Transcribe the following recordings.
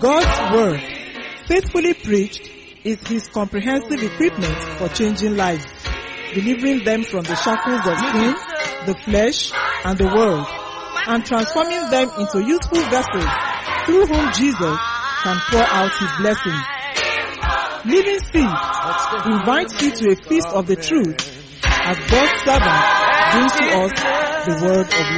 God's word, faithfully preached, is his comprehensive equipment for changing lives, delivering them from the shackles of sin, the flesh, and the world, and transforming them into useful vessels through whom Jesus can pour out his blessings. Living Seed invites you to a feast of the truth as God's servant brings to us the word of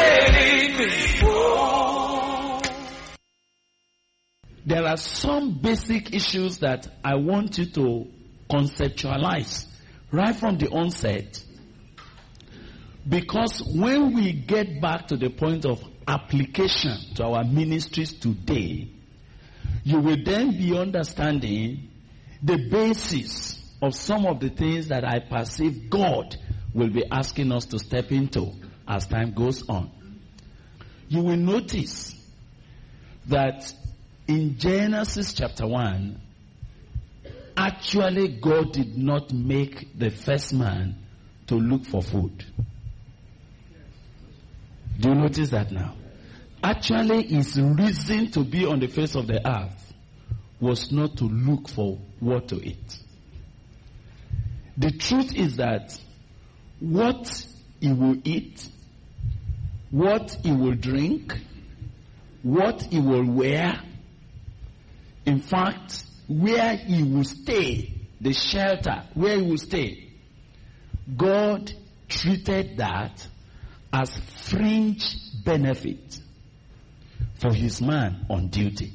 life. There are some basic issues that I want you to conceptualize right from the onset. Because when we get back to the point of application to our ministries today, you will then be understanding the basis of some of the things that I perceive God will be asking us to step into as time goes on. You will notice that in Genesis chapter 1, actually God did not make the first man to look for food. Do you notice that now? Actually, his reason to be on the face of the earth was not to look for what to eat. The truth is that what he will eat, what he will drink, what he will wear, in fact, where he will stay, the shelter, where he will stay, God treated that as fringe benefit for his man on duty.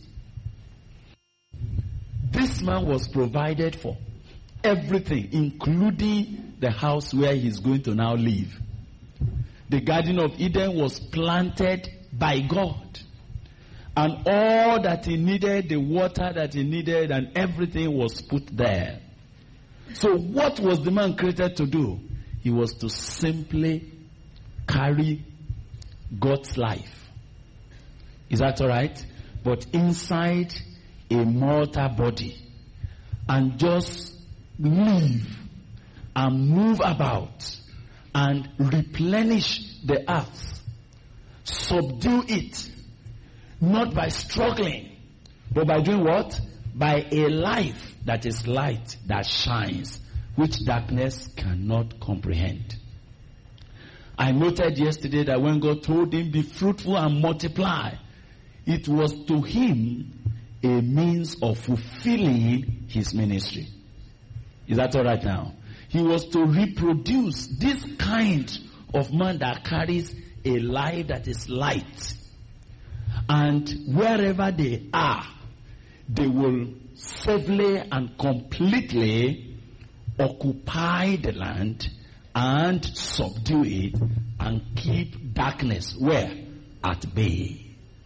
This man was provided for everything, including the house where he's going to now live. The Garden of Eden was planted by God. And all that he needed, the water that he needed, and everything was put there. So what was the man created to do? He was to simply carry God's life. Is that all right? But inside a mortal body. And just live and move about and replenish the earth. Subdue it. Not by struggling, but by doing what? By a life that is light, that shines, which darkness cannot comprehend. I noted yesterday that when God told him, be fruitful and multiply, it was to him a means of fulfilling his ministry. Is that all right now? He was to reproduce this kind of man that carries a life that is light. And wherever they are, they will safely and completely occupy the land and subdue it and keep darkness where? At bay.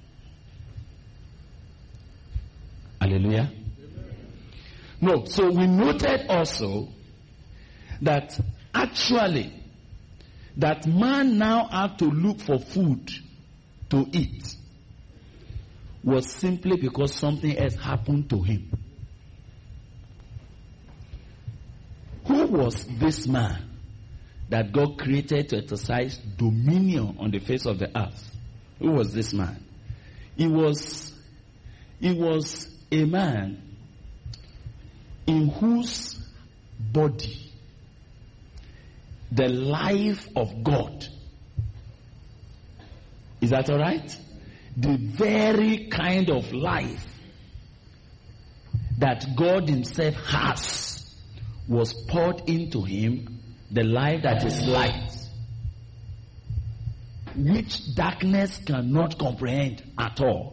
Hallelujah. No, so we noted also that actually that man now had to look for food to eat was simply because something else happened to him. Who was this man that God created to exercise dominion on the face of the earth? Who was this man? He was a man in whose body the life of God. Is that all right? The very kind of life that God himself has was poured into him, the life that is light, which darkness cannot comprehend at all,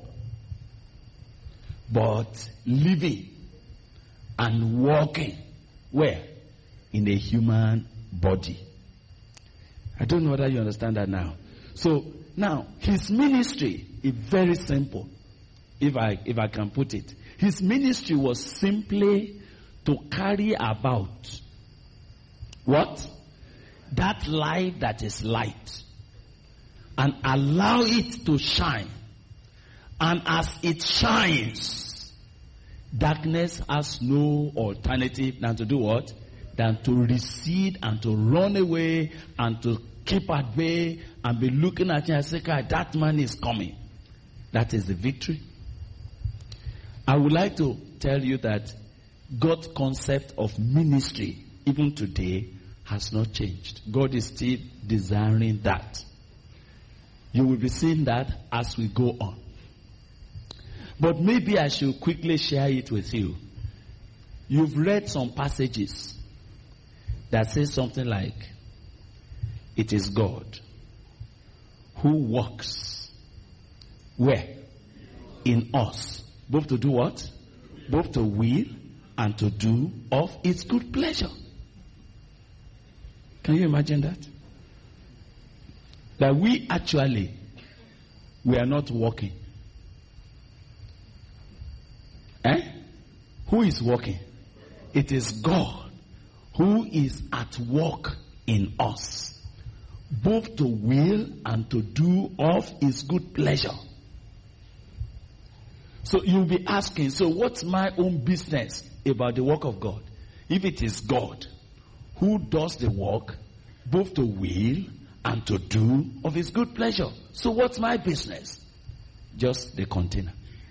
but living and walking where? In a human body. I don't know whether you understand that now. So now his ministry is very simple, if I can put it. His ministry was simply to carry about what? That life that is light, and allow it to shine. And as it shines, darkness has no alternative than to do what? Than to recede and to run away and to keep at bay and be looking at you and say, that man is coming. That is the victory. I would like to tell you that God's concept of ministry, even today, has not changed. God is still desiring that. You will be seeing that as we go on. But maybe I should quickly share it with you. You've read some passages that say something like, it is God who works where? In us. Both to do what? Both to will and to do of its good pleasure. Can you imagine that? That we are not working. Who is working? It is God who is at work in us, both to will and to do of his good pleasure. So you'll be asking, so what's my own business about the work of God? If it is God who does the work, both to will and to do of his good pleasure. So what's my business? Just the container.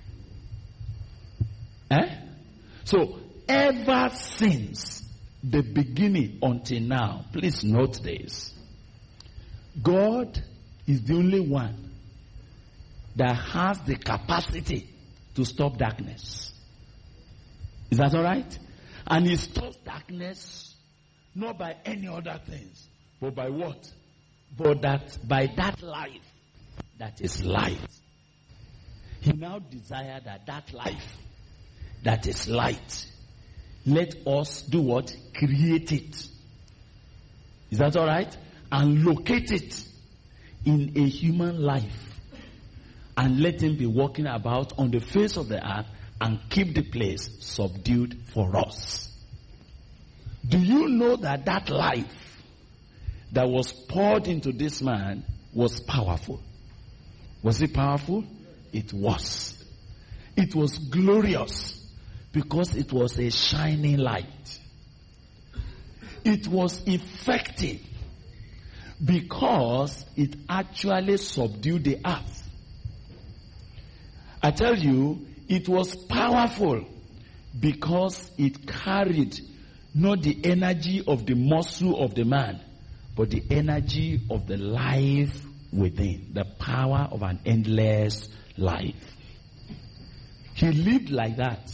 So ever since the beginning until now, please note this. God is the only one that has the capacity to stop darkness. Is that all right? And he stops darkness not by any other things, but by what? But by that life that is light. He now desires that life that is light, let us do what? Create it. Is that all right? And locate it in a human life. And let him be walking about on the face of the earth and keep the place subdued for us. Do you know that life that was poured into this man was powerful? Was it powerful? It was. It was glorious because it was a shining light. It was effective because it actually subdued the earth. I tell you, it was powerful because it carried not the energy of the muscle of the man, but the energy of the life within, the power of an endless life. He lived like that.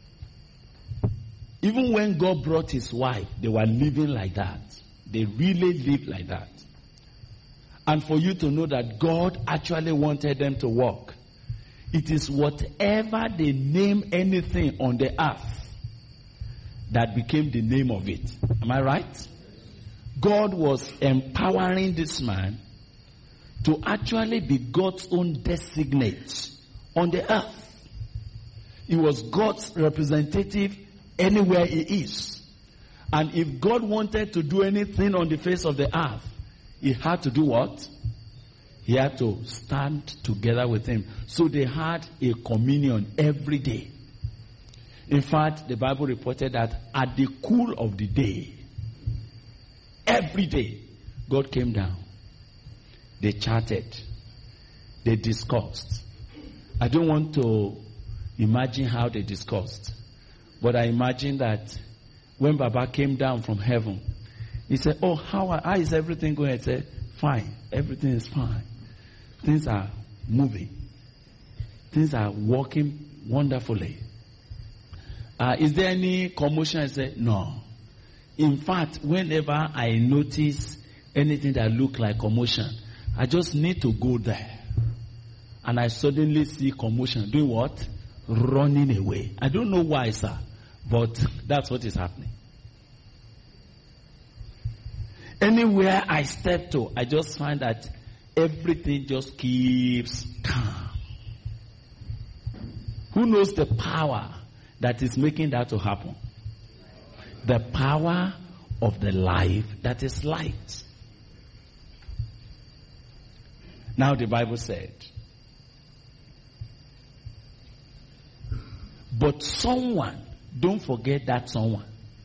Even when God brought his wife, they were living like that. They really lived like that. And for you to know that God actually wanted them to walk, it is whatever they name anything on the earth that became the name of it. Am I right? God was empowering this man to actually be God's own designate on the earth. He was God's representative anywhere he is. And if God wanted to do anything on the face of the earth, he had to do what? He had to stand together with him. So they had a communion every day. In fact, the Bible reported that at the cool of the day, every day, God came down. They chatted. They discussed. I don't want to imagine how they discussed. But I imagine that when Baba came down from heaven, he said, oh, how is everything going? I said, fine. Everything is fine. Things are moving. Things are working wonderfully. Is there any commotion? I said, no. In fact, whenever I notice anything that looks like commotion, I just need to go there. And I suddenly see commotion. Doing what? Running away. I don't know why, sir, but that's what is happening. Anywhere I step to, I just find that everything just keeps calm. Who knows the power that is making that to happen? The power of the life that is light. Now the Bible said, but someone, don't forget that someone,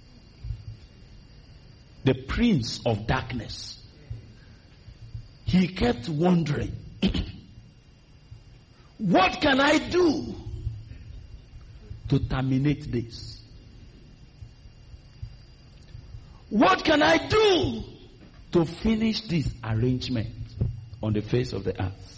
the prince of darkness, he kept wondering, what can I do to terminate this? What can I do to finish this arrangement on the face of the earth?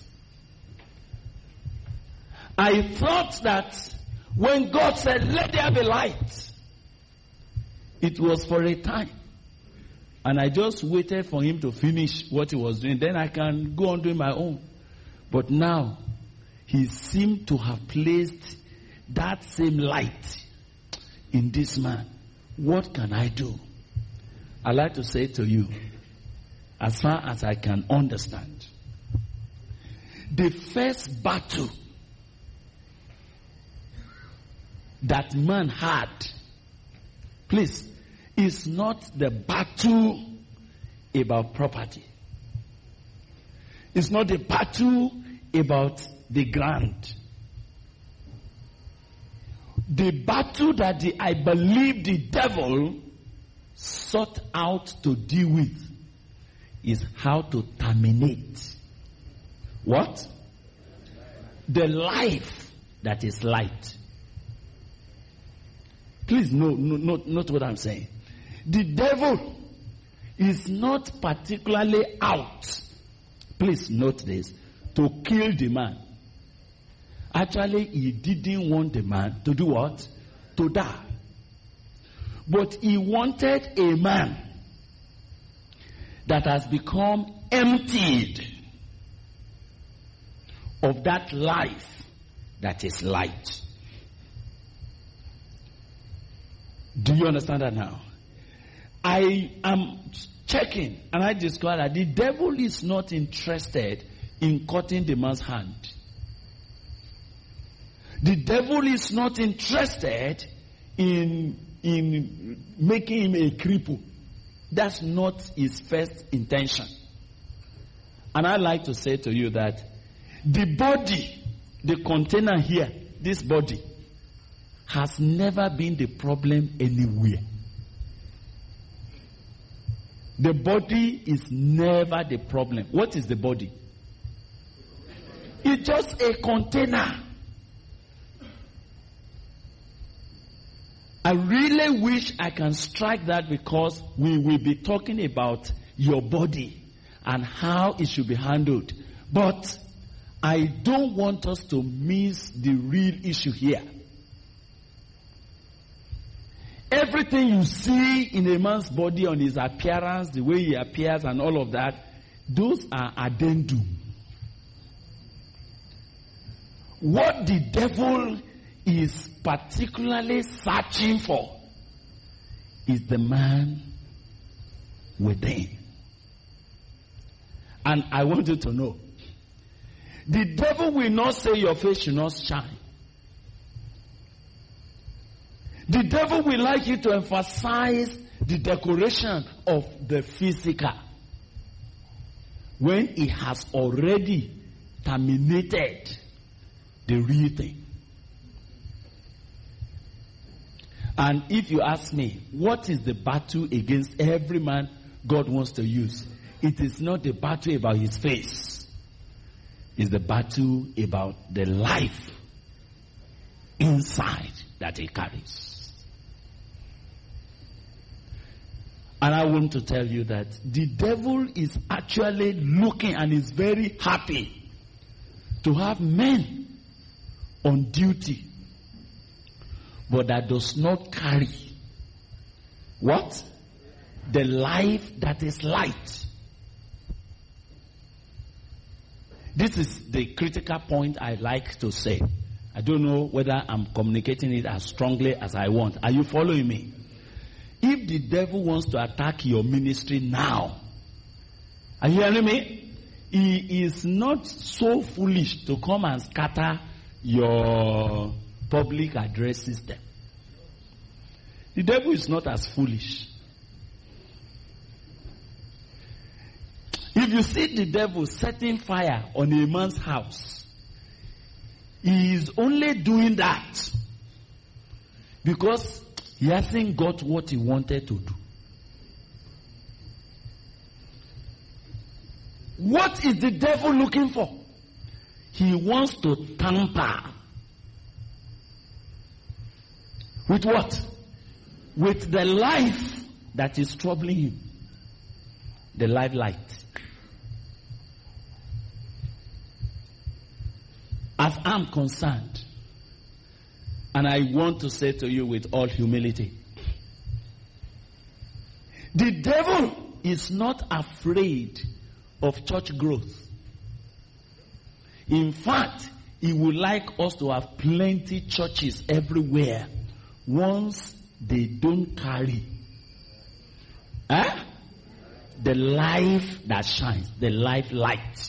I thought that when God said, let there be light, it was for a time. And I just waited for him to finish what he was doing. Then I can go on doing my own. But now, he seemed to have placed that same light in this man. What can I do? I like to say to you, as far as I can understand, the first battle that man had, please, is not the battle about property. It's not the battle about the ground. The battle that I believe the devil sought out to deal with is how to terminate what? The life that is light. Please note what I'm saying. The devil is not particularly out, please note this, to kill the man. Actually, he didn't want the man to do what? To die. But he wanted a man that has become emptied of that life that is light. Do you understand that now? I am checking and I discovered that the devil is not interested in cutting the man's hand. The devil is not interested in making him a cripple. That's not his first intention. And I like to say to you that the body, the container here, this body, has never been the problem anywhere. The body is never the problem. What is the body? It's just a container. I really wish I can strike that, because we will be talking about your body and how it should be handled. But I don't want us to miss the real issue here. Everything you see in a man's body, on his appearance, the way he appears and all of that, those are addendum. What the devil is particularly searching for is the man within. And I want you to know, the devil will not say your face should not shine. The devil will like you to emphasize the decoration of the physical, when he has already terminated the real thing. And if you ask me, what is the battle against every man God wants to use? It is not the battle about his face. It's the battle about the life inside that he carries. And I want to tell you that the devil is actually looking and is very happy to have men on duty, but that does not carry what? The life that is light. This is the critical point I like to say. I don't know whether I'm communicating it as strongly as I want. Are you following me? If the devil wants to attack your ministry now, are you hearing me? He is not so foolish to come and scatter your public address system. The devil is not as foolish. If you see the devil setting fire on a man's house, he is only doing that because he hasn't got what he wanted to do. What is the devil looking for? He wants to tamper With what? With the life that is troubling him. The life light. As I'm concerned, and I want to say to you with all humility, the devil is not afraid of church growth. In fact, he would like us to have plenty churches everywhere once they don't carry the life that shines, the life light.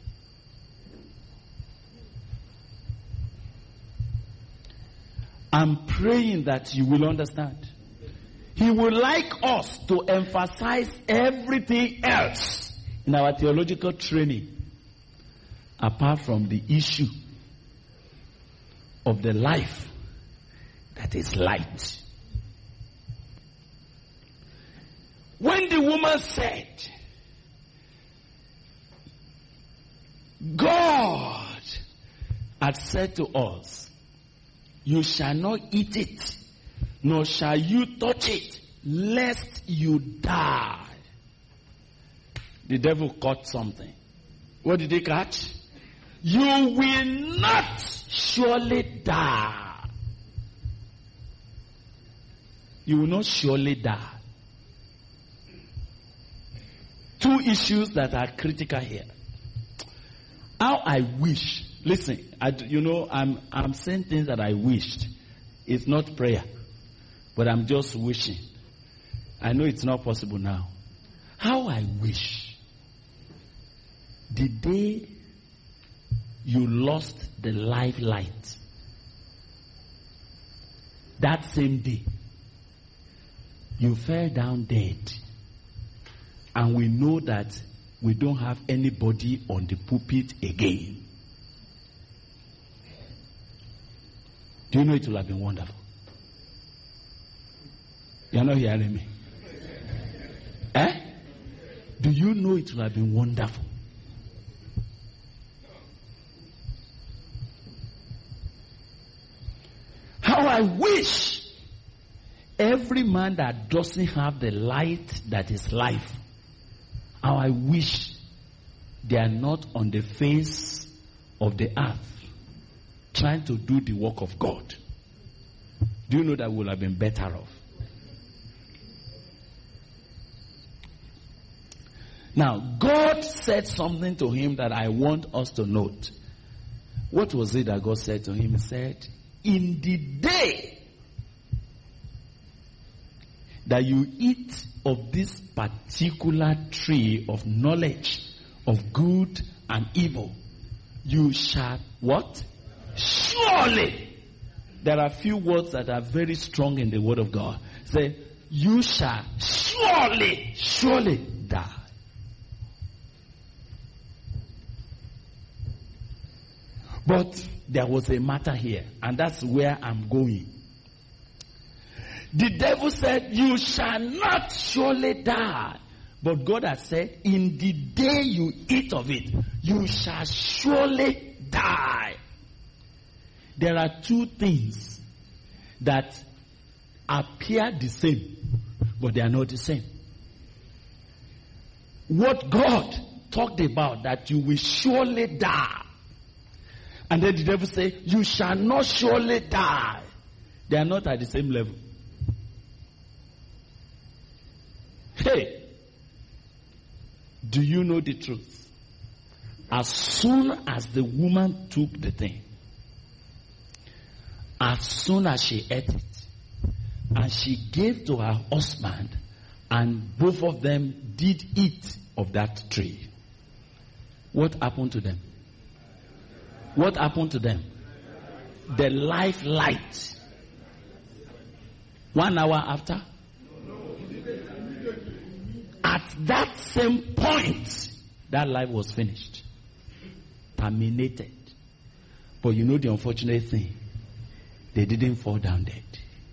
I'm praying that you will understand. He would like us to emphasize everything else in our theological training apart from the issue of the life that is light. When the woman said, God had said to us, you shall not eat it, nor shall you touch it, lest you die. The devil caught something. What did he catch? You will not surely die. You will not surely die. Two issues that are critical here. How I wish, listen, I'm saying things that I wished. It's not prayer, but I'm just wishing. I know it's not possible now. How I wish the day you lost the life light, that same day you fell down dead, and we know that we don't have anybody on the pulpit again. Do you know it will have been wonderful? You're not hearing me. Do you know it will have been wonderful? How I wish every man that doesn't have the light that is life, how I wish they are not on the face of the earth trying to do the work of God. Do you know that we would have been better off? Now, God said something to him that I want us to note. What was it that God said to him? He said, in the day that you eat of this particular tree of knowledge of good and evil, you shall what? Surely. There are few words that are very strong in the word of God. Say, you shall surely die. But there was a matter here, and that's where I'm going. The devil said, you shall not surely die. But God has said, in the day you eat of it, you shall surely die. There are two things that appear the same, but they are not the same. What God talked about, that you will surely die, and then the devil said, you shall not surely die. They are not at the same level. Hey, do you know the truth? As soon as the woman took the thing, as soon as she ate it, and she gave to her husband, and both of them did eat of that tree, what happened to them? What happened to them? The life light. 1 hour after? At that same point, that life was finished. Terminated. But you know the unfortunate thing? They didn't fall down dead.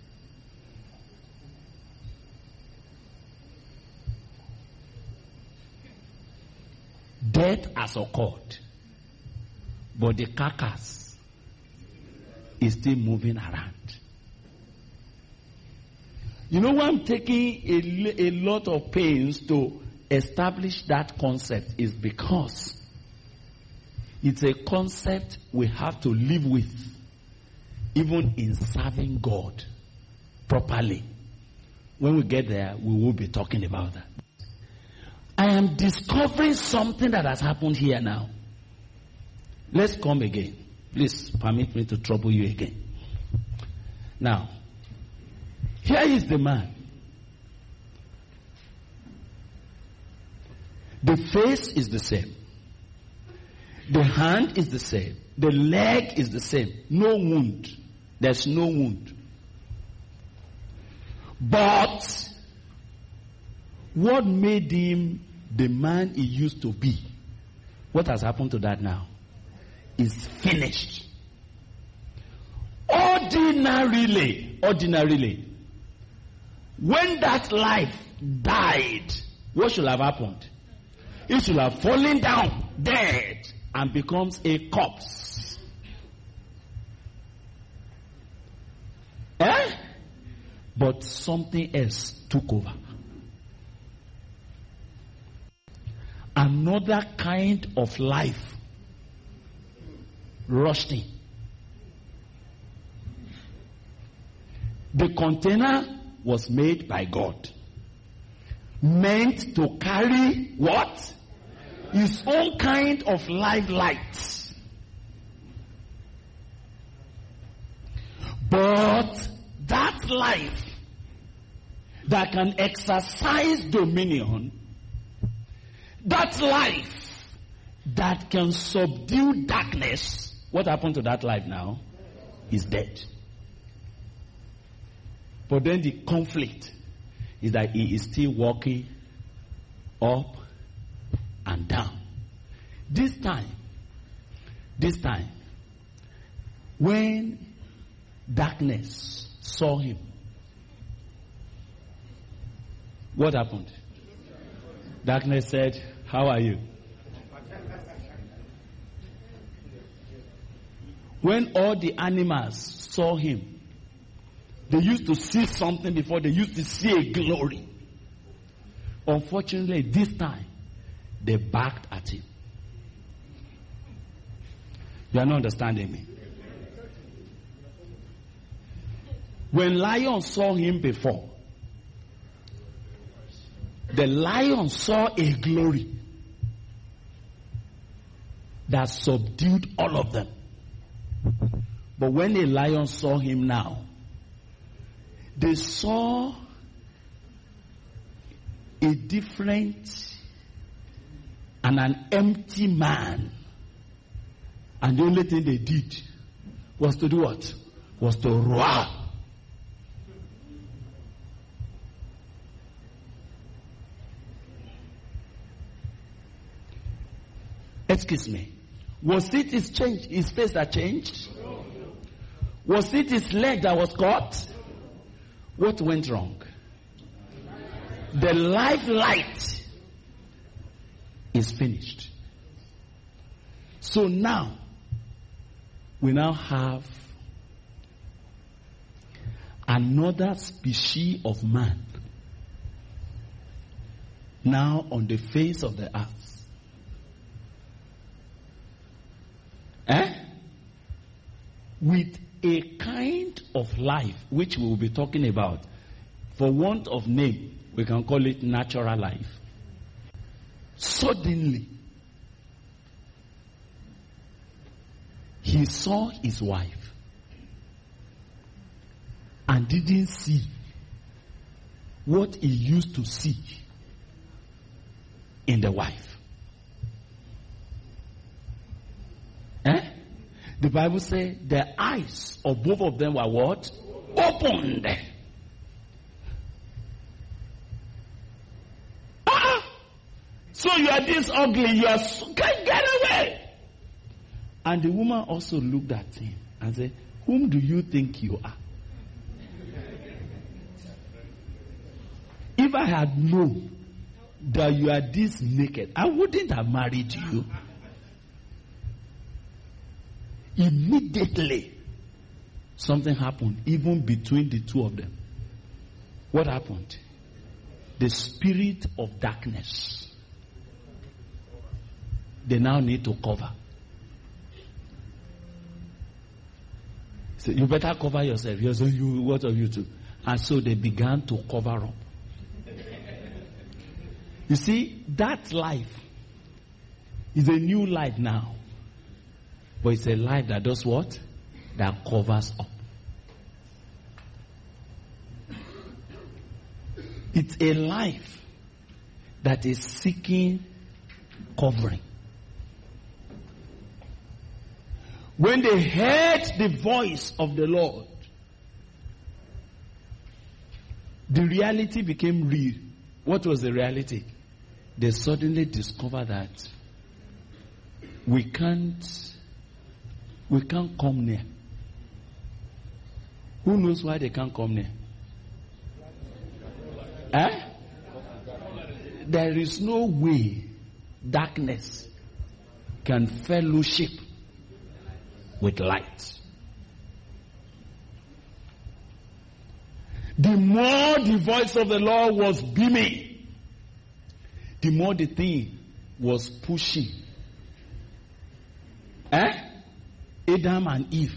Death has occurred, but the carcass is still moving around. You know why I'm taking a lot of pains to establish that concept is because it's a concept we have to live with even in serving God properly. When we get there, we will be talking about that. I am discovering something that has happened here now. Let's come again. Please permit me to trouble you again. Now, here is the man. The face is the same. The hand is the same. The leg is the same. No wound. There's no wound. But what made him the man he used to be? What has happened to that now? Is finished. Ordinarily, when that life died, what should have happened? It should have fallen down dead and becomes a corpse. But something else took over. Another kind of life rushed in. The container was made by God, meant to carry what? His own kind of life light. But that life that can exercise dominion, that life that can subdue darkness, what happened to that life now? Is dead. But then the conflict is that he is still walking up and down. This time, when darkness saw him, what happened? Darkness said, "How are you?" When all the animals saw him, they used to see something before. They used to see a glory. Unfortunately, this time, they backed at him. You are not understanding me. When lion saw him before, the lion saw a glory that subdued all of them. But when the lion saw him now, they saw a different and an empty man. And the only thing they did was to do what? Was to roar. Excuse me. Was it his face that changed? Was it his leg that was caught? What went wrong? The life light is finished. So now, we now have another species of man now on the face of the earth. With a kind of life which we will be talking about. For want of name, we can call it natural life. Suddenly, he saw his wife and didn't see what he used to see in the wife. The Bible says the eyes of both of them were what? Opened. So you are this ugly, you are get away. And the woman also looked at him and said, "Whom do you think you are?" If I had known that you are this naked, I wouldn't have married you. Immediately, something happened, even between the two of them. What happened? The spirit of darkness, they now need to cover. So you better cover yourself. Yes, you, what of you too? And so they began to cover up. You see, that life is a new life now. But it's a life that does what? That covers up. It's a life that is seeking covering. When they heard the voice of the Lord, the reality became real. What was the reality? They suddenly discovered that we can't come near. Who knows why they can't come near? There is no way darkness can fellowship with light. The more the voice of the Lord was beaming, the more the thing was pushing. Adam and Eve,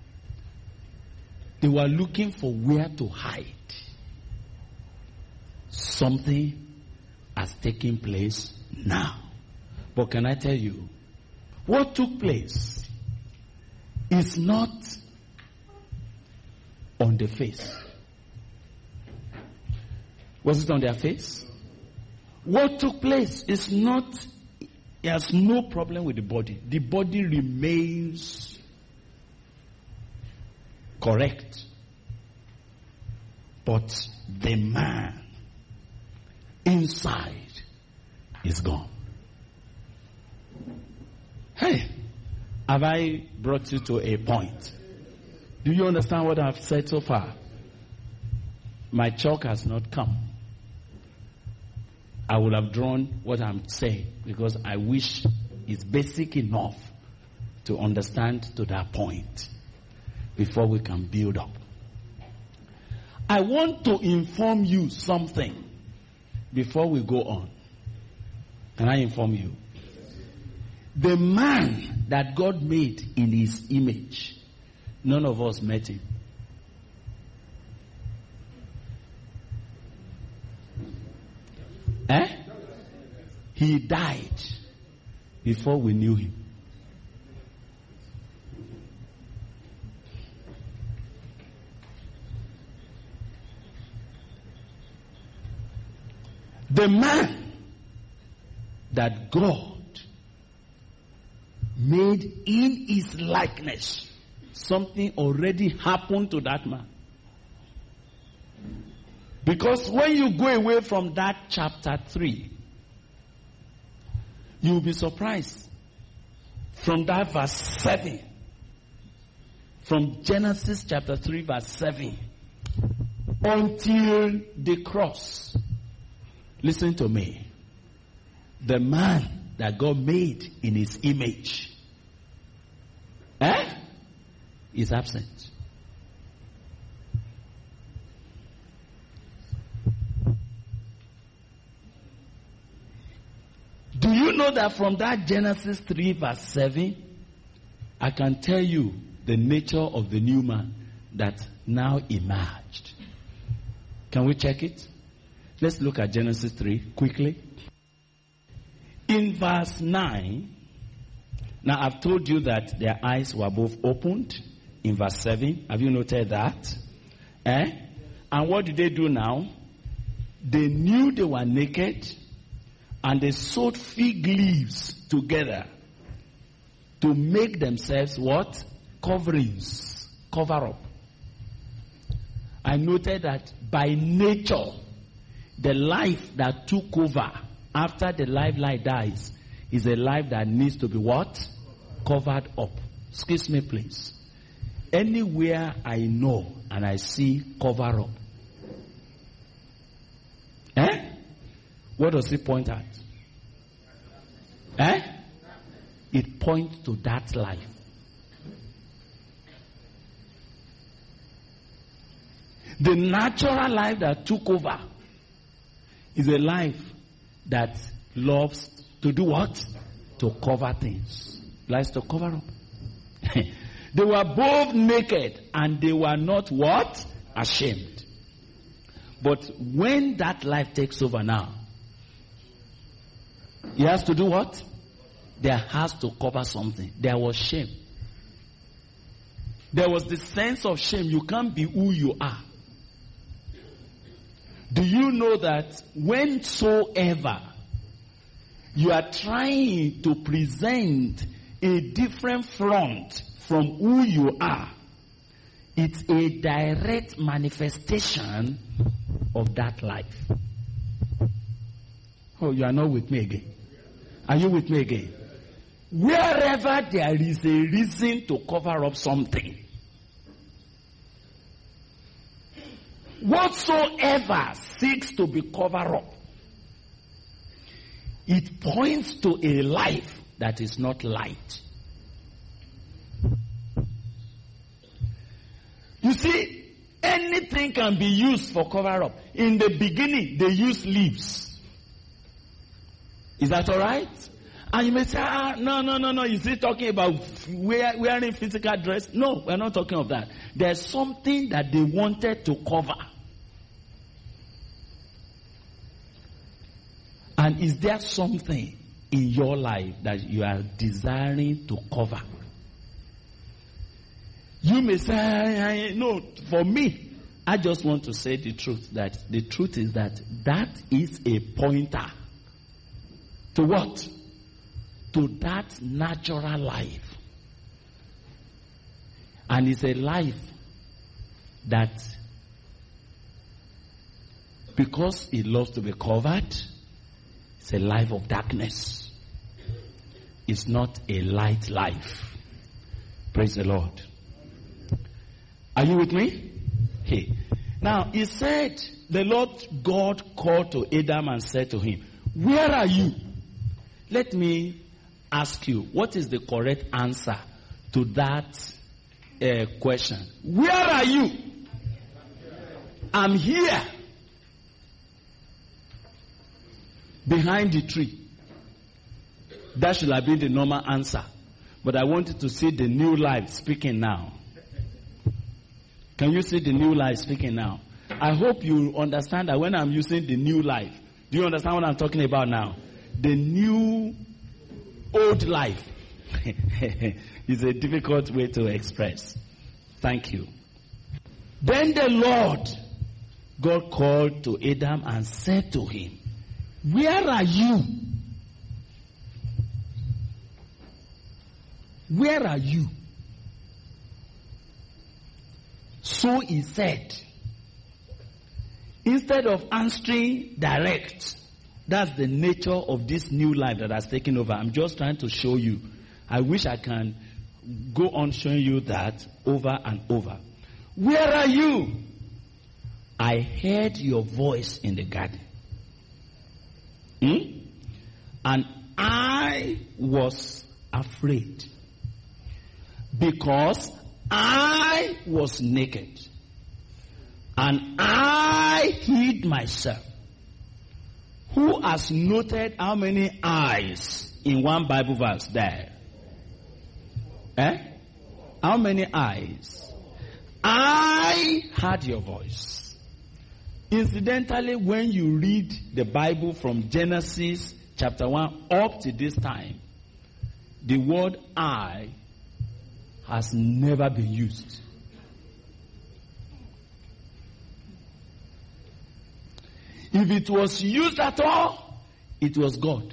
they were looking for where to hide. Something has taken place now. But can I tell you, what took place is not on the face. Was it on their face? What took place is not, it has no problem with the body. The body remains correct. But the man inside is gone. Hey, have I brought you to a point? Do you understand what I've said so far? My chalk has not come. I would have drawn what I'm saying because I wish it's basic enough to understand to that point before we can build up. I want to inform you something before we go on. Can I inform you? The man that God made in his image, none of us met him. He died before we knew him. The man that God made in his likeness, something already happened to that man. Because when you go away from that chapter 3, you'll be surprised. From that verse 7, from Genesis chapter 3 verse 7, until the cross. Listen to me. The man that God made in his image is absent. Do you know that from that Genesis 3 verse 7, I can tell you the nature of the new man that now emerged? Can we check it? Let's look at Genesis 3 quickly. In verse 9, now I've told you that their eyes were both opened. In verse 7, have you noted that? And what did they do now? They knew they were naked, and they sewed fig leaves together to make themselves what? Coverings. Cover up. I noted that by nature, the life that took over after the life dies is a life that needs to be what? Covered up. Excuse me, please. Anywhere I know and I see cover up. What does it point at? It points to that life. The natural life that took over is a life that loves to do what? To cover things. Likes to cover up. They were both naked and they were not what? Ashamed. But when that life takes over now, he has to do what? There has to cover something. There was shame. There was the sense of shame. You can't be who you are. Do you know that whensoever you are trying to present a different front from who you are, it's a direct manifestation of that life. Oh, you are not with me again. Are you with me again? Wherever there is a reason to cover up something, whatsoever seeks to be covered up, it points to a life that is not light. You see, anything can be used for cover up. In the beginning, they used leaves. Is that all right? And you may say, no. Is he talking about wearing physical dress? No, we're not talking of that. There's something that they wanted to cover. And is there something in your life that you are desiring to cover? You may say, no, for me, I just want to say the truth. That the truth is that is a pointer to what? To that natural life. And it's a life that, because it loves to be covered, it's a life of darkness. It's not a light life. Praise the Lord. Are you with me? Hey. Now, he said, the Lord God called to Adam and said to him, where are you? Let me ask you, what is the correct answer to that question? Where are you? I'm here. Behind the tree. That should have been the normal answer. But I wanted to see the new life speaking now. Can you see the new life speaking now? I hope you understand that when I'm using the new life, do you understand what I'm talking about now? The new old life is a difficult way to express. Thank you. Then the Lord God called to Adam and said to him, where are you? Where are you? So he said, instead of answering direct, that's the nature of this new life that has taken over. I'm just trying to show you. I wish I can go on showing you that over and over. Where are you? I heard your voice in the garden. And I was afraid because I was naked and I hid myself. Who has noted how many eyes in one Bible verse there? How many eyes? I heard your voice. Incidentally, when you read the Bible from Genesis chapter 1 up to this time, the word I has never been used. If it was used at all, it was God.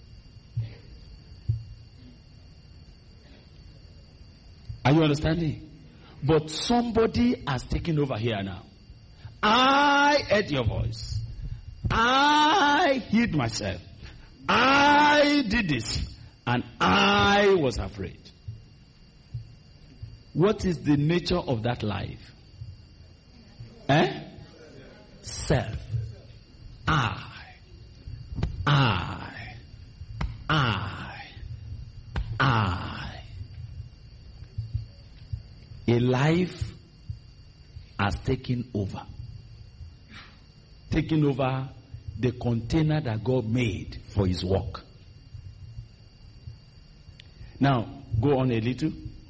Are you understanding? But somebody has taken over here now. I heard your voice. I hid myself. I did this. And I was afraid. What is the nature of that life? Self. I. A life has taken over. taking over the container that God made for his work. Now, go on a little.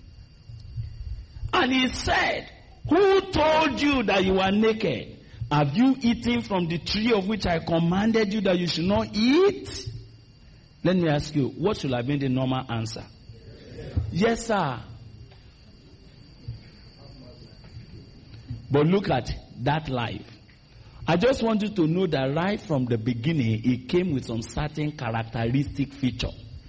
And he said, who told you that you are naked? Have you eaten from the tree of which I commanded you that you should not eat? Let me ask you, what should have been the normal answer? Yes, sir. But look at that life. I just want you to know that right from the beginning, it came with some certain characteristic feature.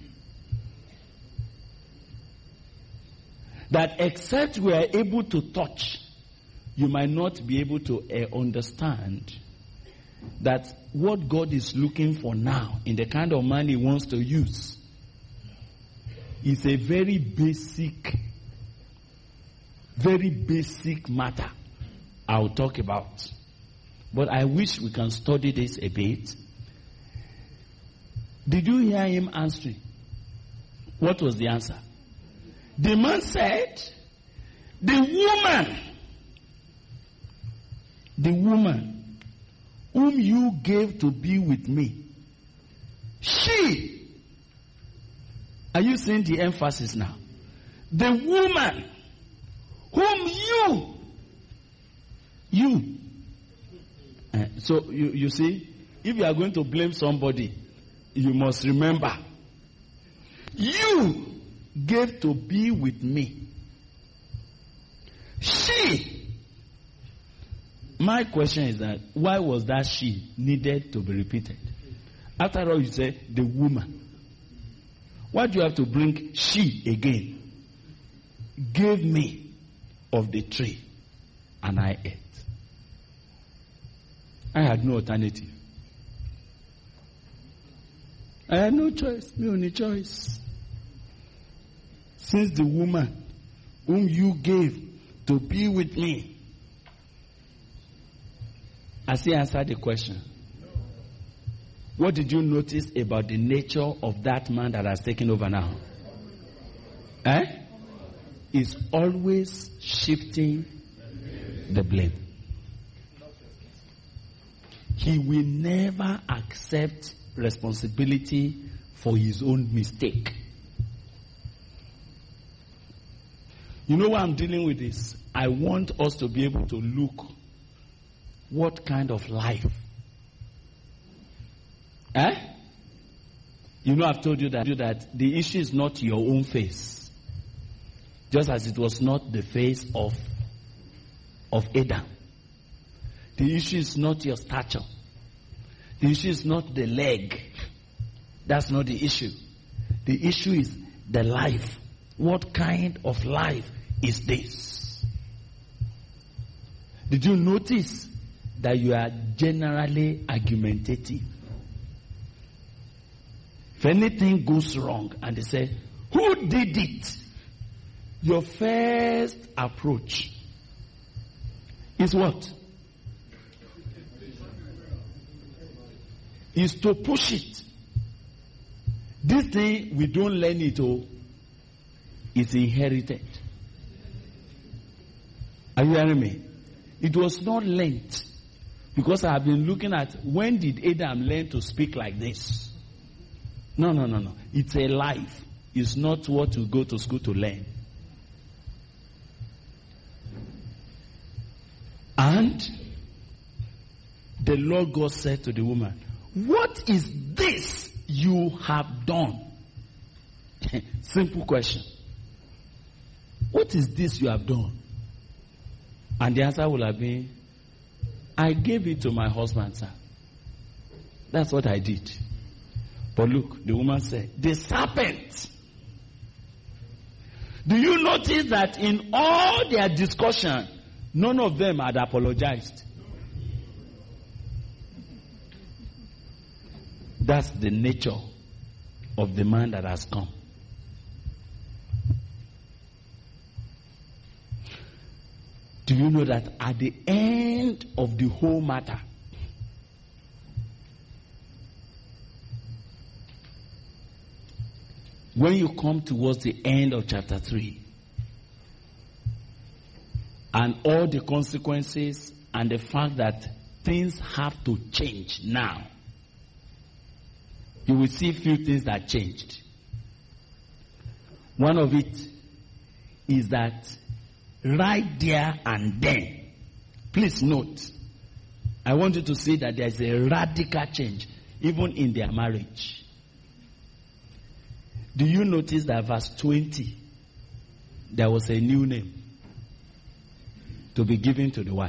That except we are able to touch, you might not be able to understand that what God is looking for now in the kind of man he wants to use is a very basic matter I'll talk about. But I wish we can study this a bit. Did you hear him answering? What was the answer? The man said, the woman whom you gave to be with me, she, are you seeing the emphasis now? The woman whom you. So you see, if you are going to blame somebody, you must remember, you gave to be with me. She. My question is that, why was that she needed to be repeated? After all, you say the woman. Why do you have to bring she again? Gave me of the tree, and I ate. I had no alternative. I had no choice, no only choice. Since the woman whom you gave to be with me. Has he answered the question? What did you notice about the nature of that man that has taken over now? He's always shifting the blame. He will never accept responsibility for his own mistake. You know why I'm dealing with this? I want us to be able to look what kind of life. You know, I've told you that the issue is not your own face. Just as it was not the face of Adam. The issue is not your stature. The issue is not the leg. That's not the issue. The issue is the life. What kind of life is this? Did you notice that you are generally argumentative? If anything goes wrong and they say, who did it? Your first approach is what? Is to push it. This thing, we don't learn it all. It's inherited. Are you hearing me? It was not learned. Because I have been looking at when did Adam learn to speak like this? No. It's a life. It's not what you go to school to learn. And the Lord God said to the woman, what is this you have done? Simple question. What is this you have done? And the answer will have been, I gave it to my husband, sir. That's what I did. But look, the woman said, the serpent. Do you notice that in all their discussion, none of them had apologized? That's the nature of the man that has come. Do you know that at the end of the whole matter, when you come towards the end of chapter 3, and all the consequences and the fact that things have to change now. You will see a few things that changed. One of it is that right there and then, please note, I want you to see that there is a radical change even in their marriage. Do you notice that verse 20, there was a new name to be given to the wife?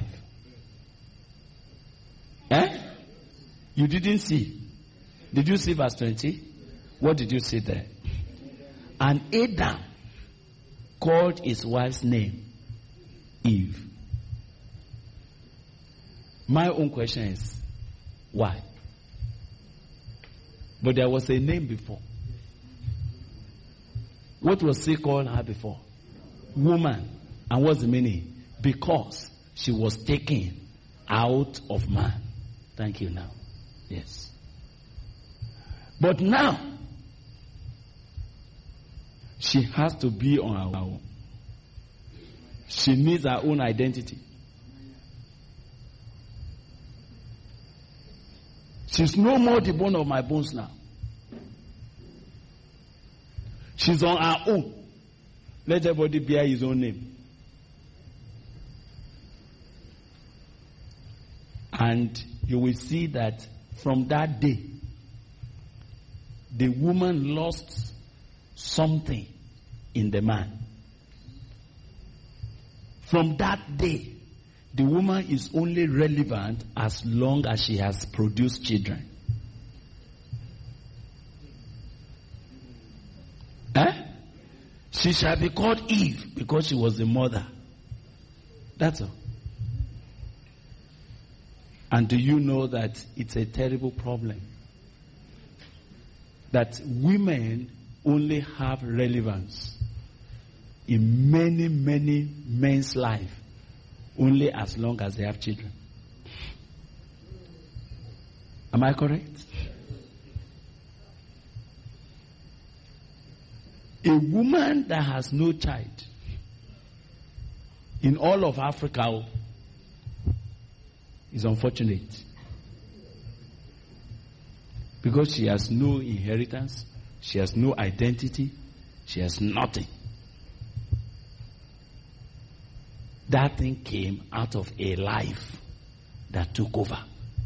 You didn't see. Did you see verse 20? What did you see there? And Adam called his wife's name Eve. My own question is, why? But there was a name before. What was he called her before? Woman. And what's the meaning? Because she was taken out of man. Thank you now. Yes. But now, she has to be on her own. She needs her own identity. She's no more the bone of my bones now. She's on her own. Let everybody bear his own name. And you will see that from that day, the woman lost something in the man. From that day, the woman is only relevant as long as she has produced children. She shall be called Eve because she was the mother. That's all. And do you know that it's a terrible problem? That women only have relevance in many, many men's life only as long as they have children. Am I correct? A woman that has no child in all of Africa is unfortunate. Because she has no inheritance, she has no identity, she has nothing. That thing came out of a life that took over.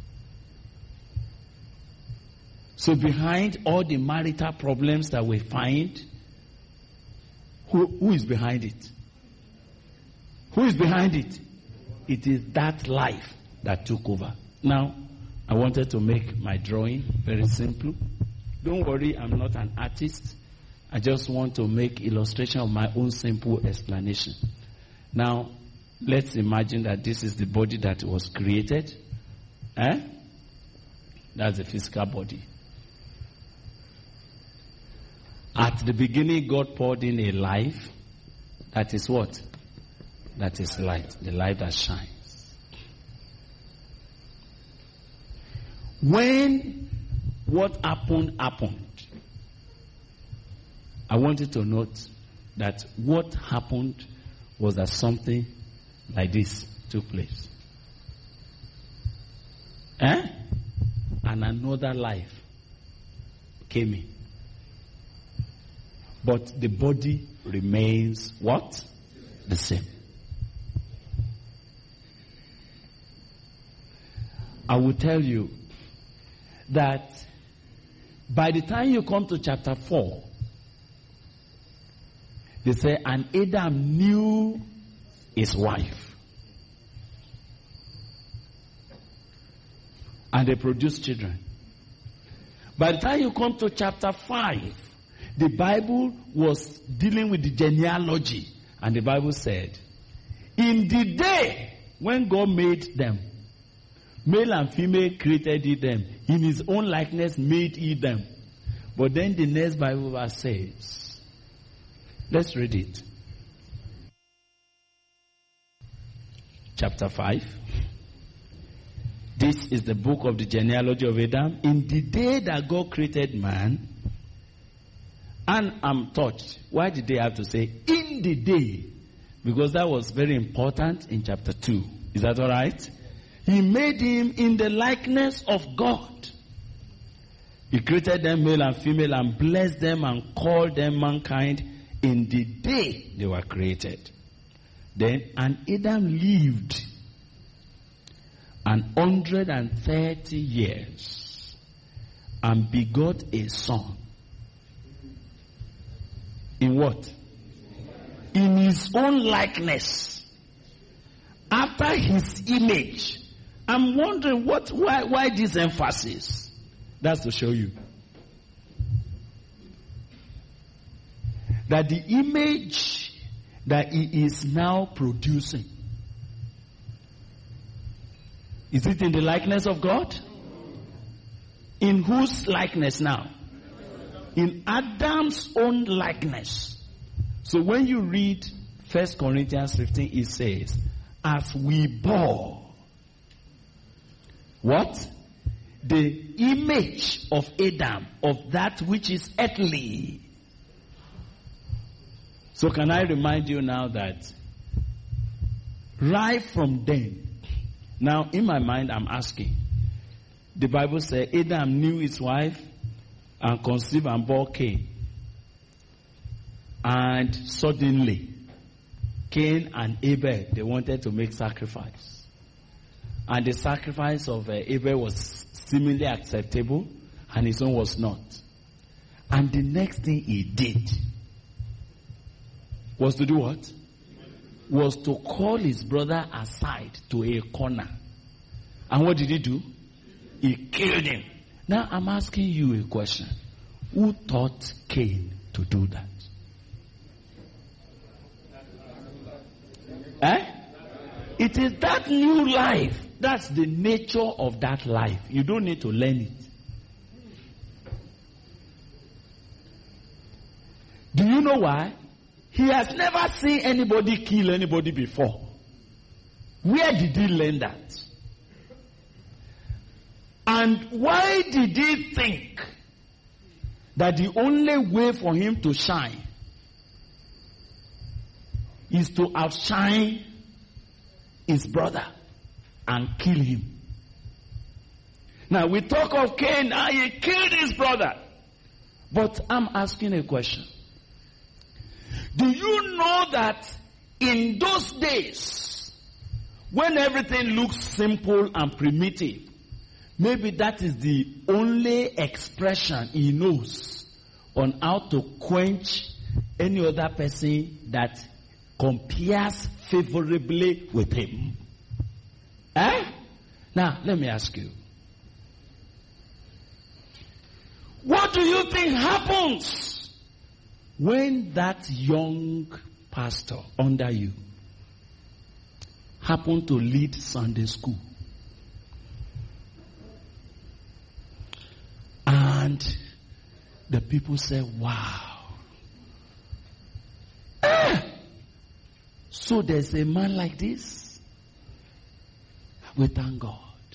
So behind all the marital problems that we find, who is behind it? Who is behind it? It is that life that took over. Now, I wanted to make my drawing very simple. Don't worry, I'm not an artist. I just want to make illustration of my own simple explanation. Now, let's imagine that this is the body that was created. That's the physical body. At the beginning, God poured in a life that is what? That is light, the light that shines. When what happened, I wanted to note that what happened was that something like this took place. And another life came in. But the body remains what? The same. I will tell you that by the time you come to chapter 4, they say, and Adam knew his wife. And they produced children. By the time you come to chapter 5, the Bible was dealing with the genealogy. And the Bible said, in the day when God made them, male and female created he them. In his own likeness made he them. But then the next Bible verse says, let's read it. Chapter 5. This is the book of the genealogy of Adam. In the day that God created man, and I'm touched. Why did they have to say in the day? Because that was very important in chapter 2. Is that all right? He made him in the likeness of God. He created them male and female and blessed them and called them mankind in the day they were created. Then Adam lived 130 years and begot a son. In what? In his own likeness. After his image. I'm wondering why this emphasis? That's to show you that the image that he is now producing, is it in the likeness of God? In whose likeness now? In Adam's own likeness. So when you read 1 Corinthians 15, it says, as we bore what? The image of Adam, of that which is earthly. So can I remind you now that right from then, now in my mind I'm asking, the Bible says Adam knew his wife and conceived and bore Cain. And suddenly, Cain and Abel, they wanted to make sacrifice. And the sacrifice of Abel was seemingly acceptable, and his own was not. And the next thing he did was to do what? Was to call his brother aside to a corner. And what did he do? He killed him. Now I'm asking you a question. Who taught Cain to do that? It is that new life. That's the nature of that life. You don't need to learn it. Do you know why? He has never seen anybody kill anybody before. Where did he learn that? And why did he think that the only way for him to shine is to outshine his brother and kill him? Now we talk of Cain, he killed his brother. But I'm asking a question. Do you know that in those days, when everything looks simple and primitive, maybe that is the only expression he knows on how to quench any other person that compares favorably with him? Now, let me ask you. What do you think happens when that young pastor under you happen to lead Sunday school? And the people say, wow. So there's a man like this? We thank God.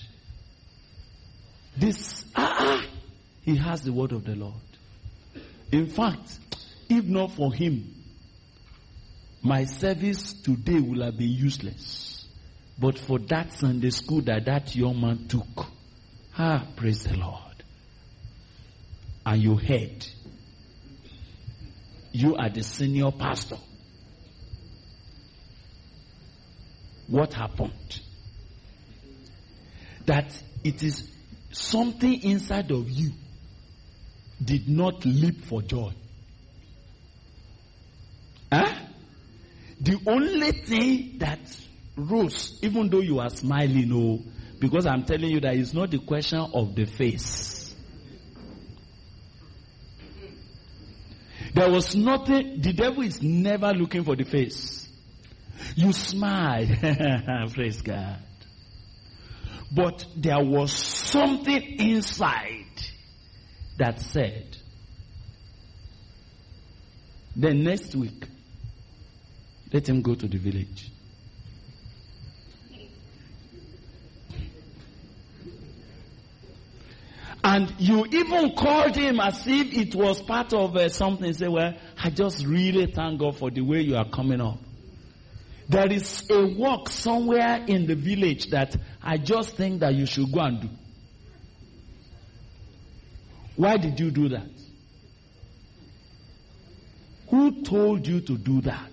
This, he has the word of the Lord. In fact, if not for him, my service today will have been useless. But for that Sunday school that young man took, praise the Lord. And you heard, you are the senior pastor. What happened? That it is something inside of you did not leap for joy. The only thing that rose, even though you are smiling, because I'm telling you that it's not the question of the face. There was nothing, the devil is never looking for the face. You smile, praise God. But there was something inside that said, then next week, let him go to the village. And you even called him as if it was part of something. Say, well, I just really thank God for the way you are coming up. There is a work somewhere in the village that I just think that you should go and do. Why did you do that? Who told you to do that?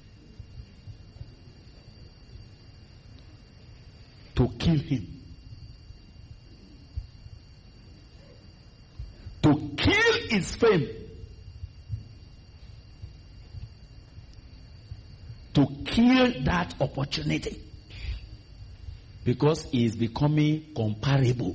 To kill him. To kill his fame. To kill that opportunity. Because he is becoming comparable.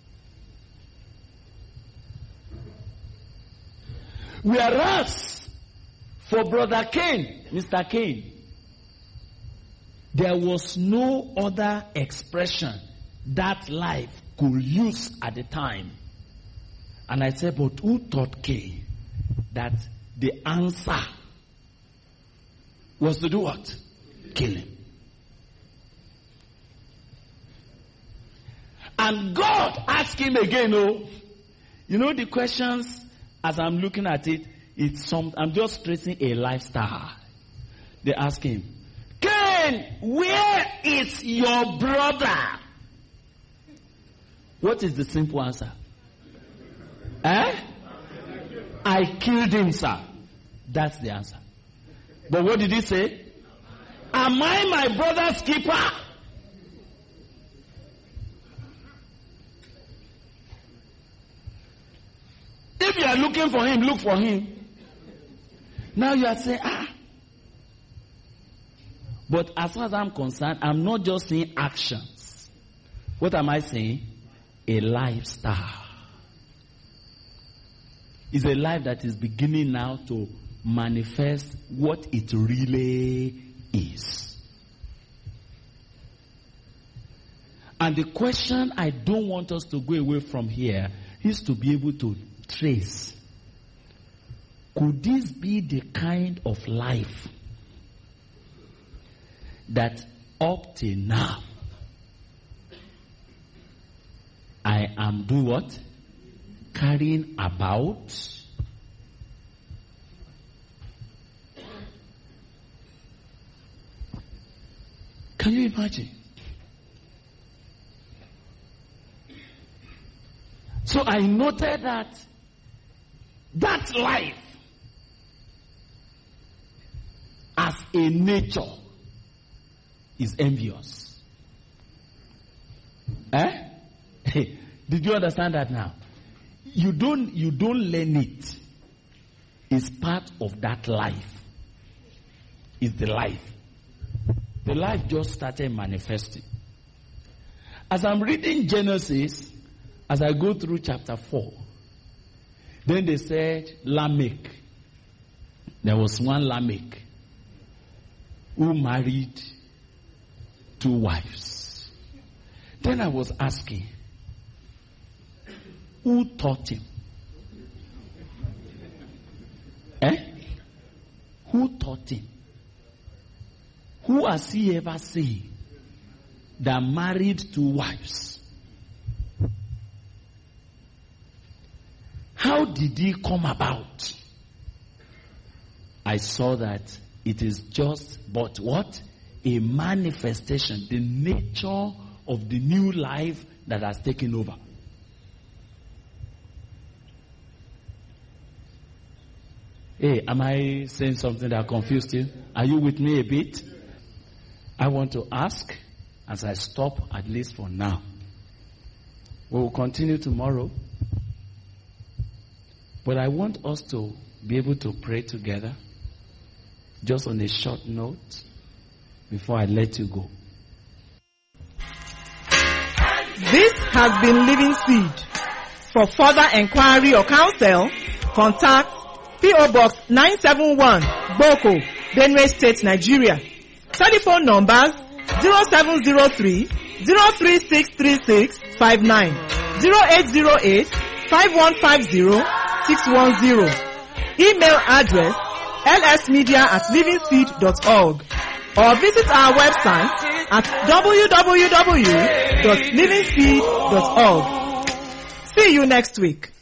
Whereas, for Brother Cain, Mr. Cain, there was no other expression that life could use at the time. And I said, but who taught Cain that the answer was to do what? Kill him. And God asked him again, you know the questions, as I'm looking at it, I'm just tracing a lifestyle. They ask him, Cain, where is your brother? What is the simple answer? I killed him, sir. That's the answer. But what did he say? Am I my brother's keeper? If you are looking for him, look for him. Now you are saying, But as far as I'm concerned, I'm not just saying actions. What am I saying? A lifestyle. It's a life that is beginning now to manifest what it really is. And the question I don't want us to go away from here is to be able to trace. Could this be the kind of life that up till now I am doing what? Carrying about? Can you imagine? So I noted that life as a nature is envious. Did you understand that now? You don't learn it. It's part of that life. It's the life. The life just started manifesting. As I'm reading Genesis, as I go through chapter 4, then they said Lamech. There was one Lamech who married 2 wives. Then I was asking, who taught him? Who taught him? Who has he ever seen that married 2 wives? How did he come about? I saw that it is just but what? A manifestation, the nature of the new life that has taken over. Hey, am I saying something that confused you? Are you with me a bit? I want to ask, as I stop at least for now. We will continue tomorrow. But I want us to be able to pray together, just on a short note, before I let you go. This has been Living Seed. For further inquiry or counsel, contact P.O. Box 971, Boko, Benue State, Nigeria. Telephone numbers 0703 0363659, 0808 5150 610. Email address lsmedia@livingseed.org, or visit our website at www.livingseed.org. See you next week.